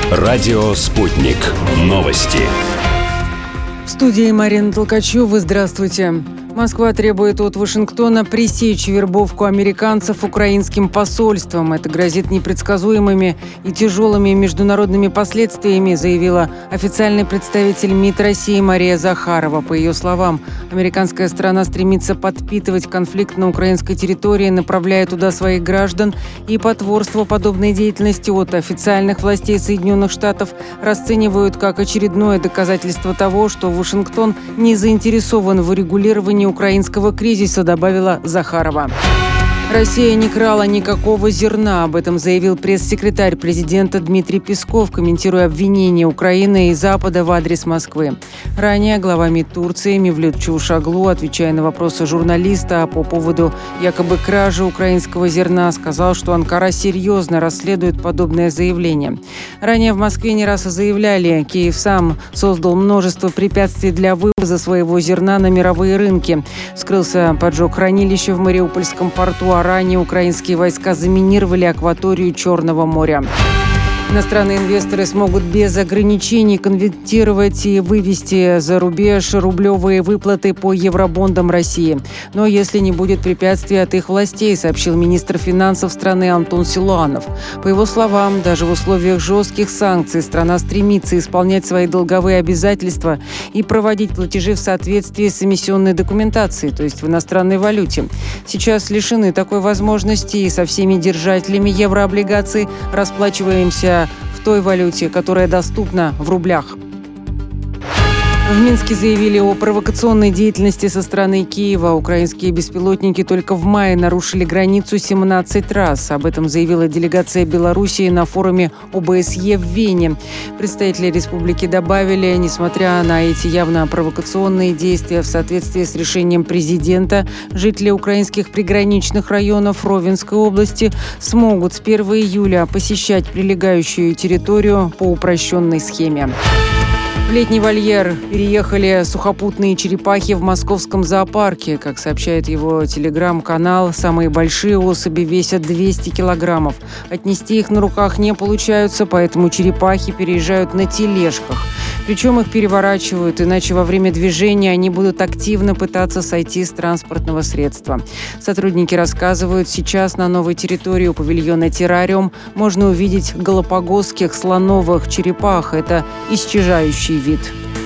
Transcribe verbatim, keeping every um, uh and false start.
Радио «Спутник». Новости. В студии Марина Толкачева. Здравствуйте. Москва требует от Вашингтона пресечь вербовку американцев украинским посольством. Это грозит непредсказуемыми и тяжелыми международными последствиями, заявила официальный представитель МИД России Мария Захарова. По ее словам, американская сторона стремится подпитывать конфликт на украинской территории, направляя туда своих граждан, и потворство подобной деятельности от официальных властей Соединенных Штатов расценивают как очередное доказательство того, что Вашингтон не заинтересован в урегулировании украинского кризиса, добавила Захарова. Россия не крала никакого зерна. Об этом заявил пресс-секретарь президента Дмитрий Песков, комментируя обвинения Украины и Запада в адрес Москвы. Ранее глава МИД Турции Мевлют Чавушоглу, отвечая на вопросы журналиста по поводу якобы кражи украинского зерна, сказал, что Анкара серьезно расследует подобное заявление. Ранее в Москве не раз заявляли, Киев сам создал множество препятствий для вывоза своего зерна на мировые рынки. Вскрылся поджог хранилища в Мариупольском порту, а ранее украинские войска заминировали акваторию Черного моря. Иностранные инвесторы смогут без ограничений конвертировать и вывести за рубеж рублевые выплаты по евробондам России. Но если не будет препятствий от их властей, сообщил министр финансов страны Антон Силуанов. По его словам, даже в условиях жестких санкций страна стремится исполнять свои долговые обязательства и проводить платежи в соответствии с эмиссионной документацией, то есть в иностранной валюте. Сейчас лишены такой возможности и со всеми держателями еврооблигаций расплачиваемся в той валюте, которая доступна в рублях. В Минске заявили о провокационной деятельности со стороны Киева. Украинские беспилотники только в мае нарушили границу семнадцать раз. Об этом заявила делегация Белоруссии на форуме О Бэ Эс Е в Вене. Представители республики добавили, несмотря на эти явно провокационные действия, в соответствии с решением президента, жители украинских приграничных районов Ровенской области смогут с первого июля посещать прилегающую территорию по упрощенной схеме. В летний вольер переехали сухопутные черепахи в московском зоопарке. Как сообщает его телеграм-канал, самые большие особи весят двести килограммов. Отнести их на руках не получается, поэтому черепахи переезжают на тележках. Причем их переворачивают, иначе во время движения они будут активно пытаться сойти с транспортного средства. Сотрудники рассказывают, сейчас на новой территории у павильона «Террариум» можно увидеть галапагосских слоновых черепах. Это исчезающий вид.